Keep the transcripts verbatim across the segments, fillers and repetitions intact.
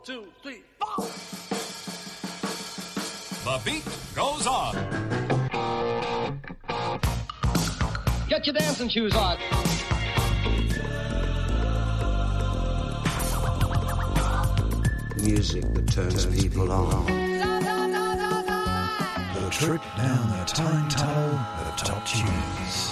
two, three, four. The beat goes on. Get your dancing shoes on. Music that turns people on. The trip down the time tunnel of top tunes.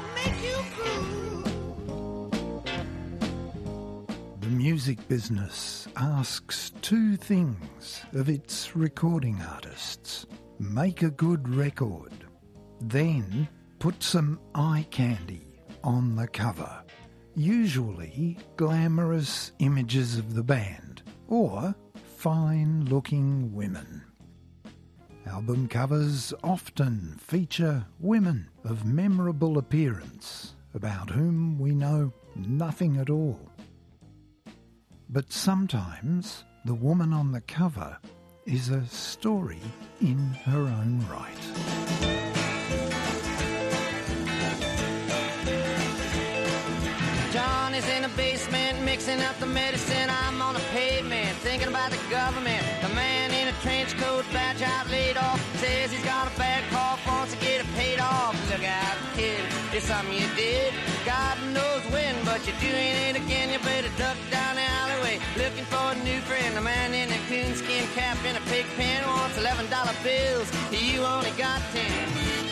The music business asks two things of its recording artists. Make a good record, then put some eye candy on the cover. Usually glamorous images of the band or fine-looking women. Album covers often feature women of memorable appearance about whom we know nothing at all. But sometimes the woman on the cover is a story in her own right. John is in the basement mixing up the medicine. I'm on the pavement thinking about the government. The man in a trench coat, badge out, laid off, says he's got a bad cough, wants to get it paid off. Look out, kid, it's something you did. God knows when, but you're doing it again. You better duck down the alleyway looking for a new friend. The man in a coonskin cap and a pig pen wants eleven dollar bills. You only got ten.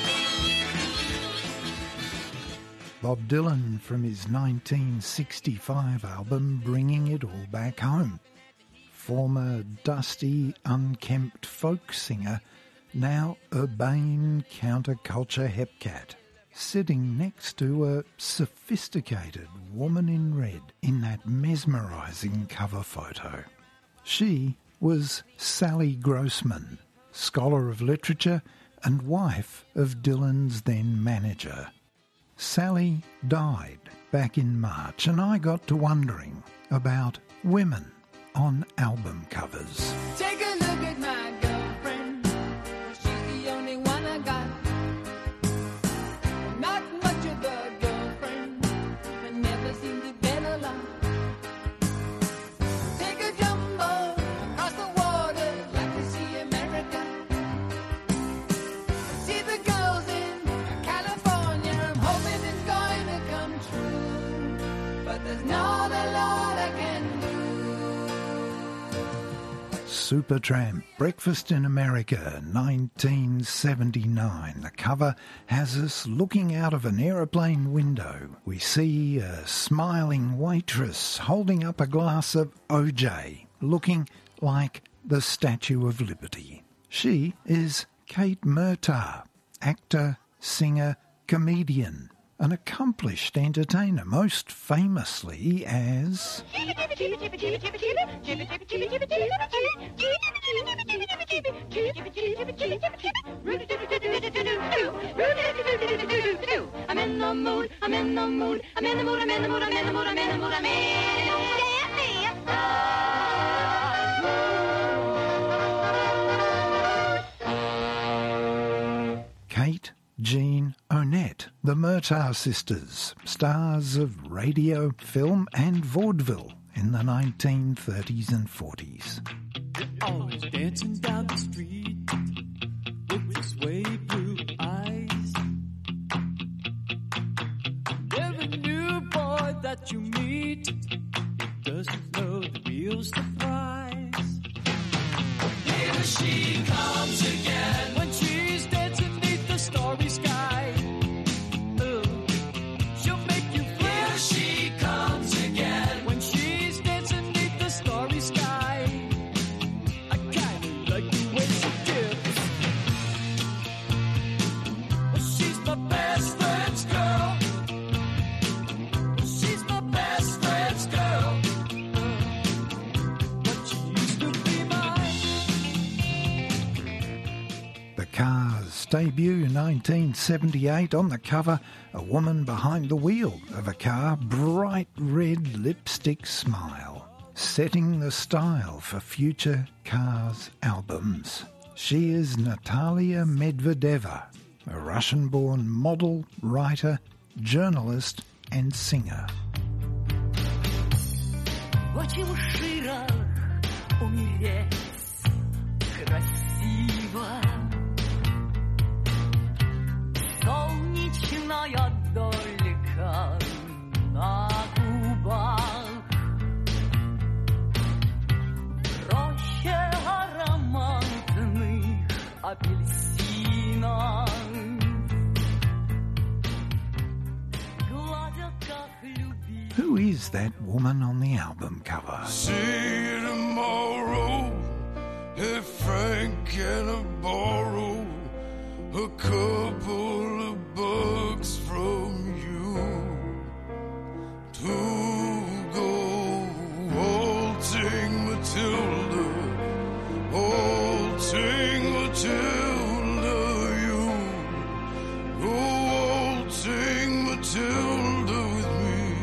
Bob Dylan from his nineteen sixty-five album Bringing It All Back Home. Former dusty, unkempt folk singer, now urbane counterculture hepcat, sitting next to a sophisticated woman in red in that mesmerising cover photo. She was Sally Grossman, scholar of literature and wife of Dylan's then manager. Sally died back in March, and I got to wondering about women on album covers. Take a look at my girlfriend. She's the only one I got. Not much of a girlfriend, but never seemed to get a lot. Take a jumbo across the water, like to see America. See the girls in California. I'm hoping it's going to come true, but there's not a lot I can do. Supertramp, Breakfast in America, nineteen seventy-nine. The cover has us looking out of an aeroplane window. We see a smiling waitress holding up a glass of O J, looking like the Statue of Liberty. She is Kate Murtaugh, actor, singer, comedian, an accomplished entertainer, most famously as I'm in the mood, I'm in the mood, I'm in the mood, I'm in the mood, I'm in the mood, I'm in the mood, I'm in Kate Jean Onette, the Murtaugh sisters, stars of radio, film and vaudeville in the nineteen thirties and forties. Always dancing down the street with his wavy blue eyes. Every new boy that you meet, he doesn't know the real surprise. Here she comes again when she's dancing beneath the starry sky. Oh, she'll make you fly. Here she comes again when she's dancing beneath the starry sky. I kinda like the way she dips. Well, she's my best friend's girl. Well, she's my best friend's girl. But she used to be mine. The Cars debut in nineteen seventy-eight. On the cover, a woman behind the wheel of a car, bright red lipstick smile, setting the style for future Cars albums. She is Natalia Medvedeva, a Russian-born model, writer, journalist and singer. В очі у ширах, у apelsina. Who is that woman on the album cover? See you tomorrow. If Frank can I borrow a couple of bucks from you to go waltzing Matilda, waltzing Matilda, you go waltzing Matilda with me.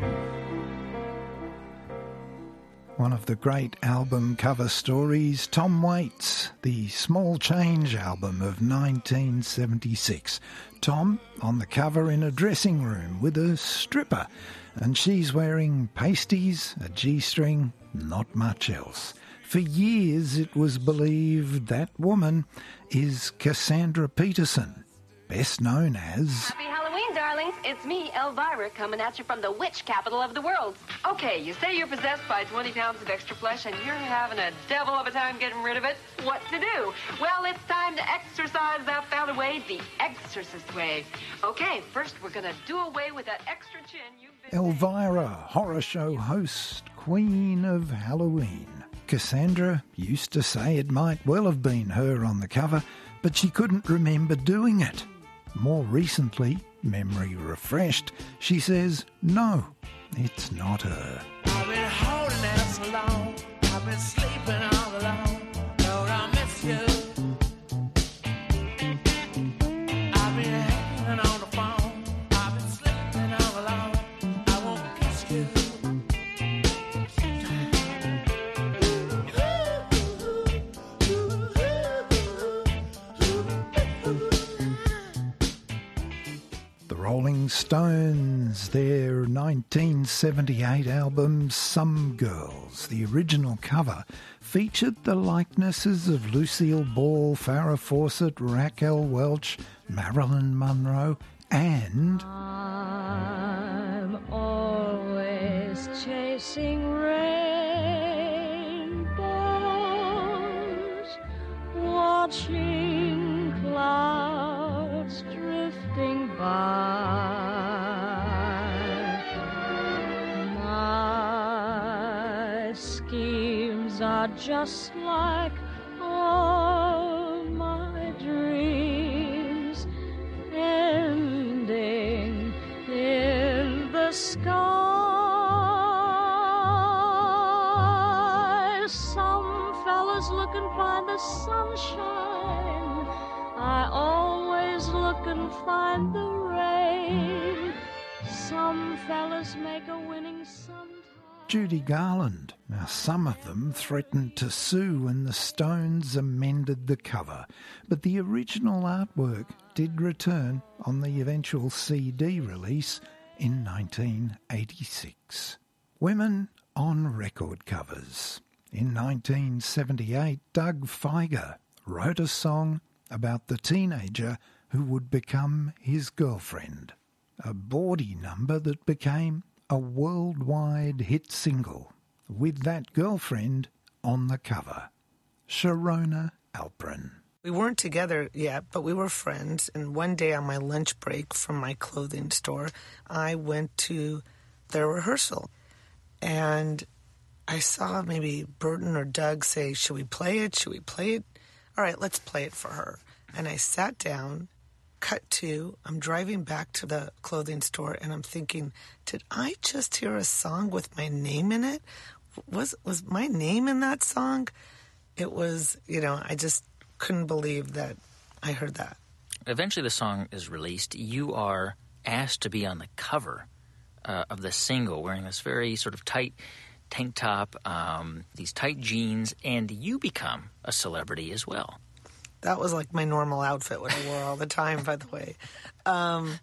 One of the great album cover stories, Tom Waits, the Small Change album of nineteen seventy-six. Tom on the cover in a dressing room with a stripper, and she's wearing pasties, a G-string, not much else. For years it was believed that woman is Cassandra Peterson, best known as... Happy Halloween, darlings. It's me, Elvira, coming at you from the witch capital of the world. Okay, you say you're possessed by twenty pounds of extra flesh and you're having a devil of a time getting rid of it. What to do? Well, it's time to exercise that found way, the exorcist way. Okay, first we're going to do away with that extra chin you've been... Elvira, horror show host, Queen of Halloween. Cassandra used to say it might well have been her on the cover, but she couldn't remember doing it. More recently, memory refreshed, she says, no, it's not her. I've been holding out so long, I've been sleeping all alone, Lord, I miss you. I've been hanging on the phone, I've been sleeping all alone, I won't kiss you. Rolling Stones, their nineteen seventy-eight album Some Girls. The original cover featured the likenesses of Lucille Ball, Farrah Fawcett, Raquel Welch, Marilyn Monroe, and... I'm always chasing rainbows, watching clouds drifting by. My schemes are just like all my dreams, ending in the sky. Some fellas look and find the sunshine, I always look and find the rain. Some fellas make a winning sometime. Judy Garland. Now, some of them threatened to sue when the Stones amended the cover, but the original artwork did return on the eventual C D release in nineteen eighty-six. Women on record covers. In nineteen seventy-eight, Doug Fieger wrote a song about the teenager who would become his girlfriend. A bawdy number that became a worldwide hit single, with that girlfriend on the cover, Sharona Alpern. We weren't together yet, but we were friends, and one day on my lunch break from my clothing store, I went to their rehearsal, and I saw maybe Burton or Doug say, should we play it? Should we play it? All right, let's play it for her. And I sat down, cut to, I'm driving back to the clothing store, and I'm thinking, did I just hear a song with my name in it? Was was my name in that song? It was, you know, I just couldn't believe that I heard that. Eventually the song is released. You are asked to be on the cover uh, of the single, wearing this very sort of tight tank top, um, these tight jeans, and you become a celebrity as well. That was like my normal outfit, what I wore all the time, by the way. Um,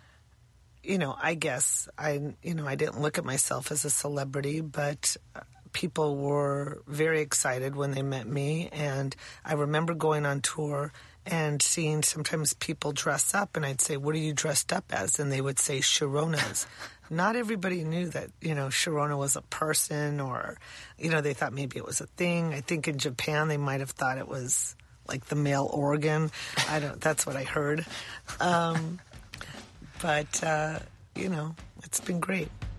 you know, I guess I, you know, I didn't look at myself as a celebrity, but people were very excited when they met me. And I remember going on tour and seeing sometimes people dress up, and I'd say, what are you dressed up as? And they would say Sharonas. Not everybody knew that, you know, Sharona was a person, or, you know, they thought maybe it was a thing. I think in Japan they might have thought it was like the male organ. I don't. That's what I heard. Um, but uh, you know, it's been great.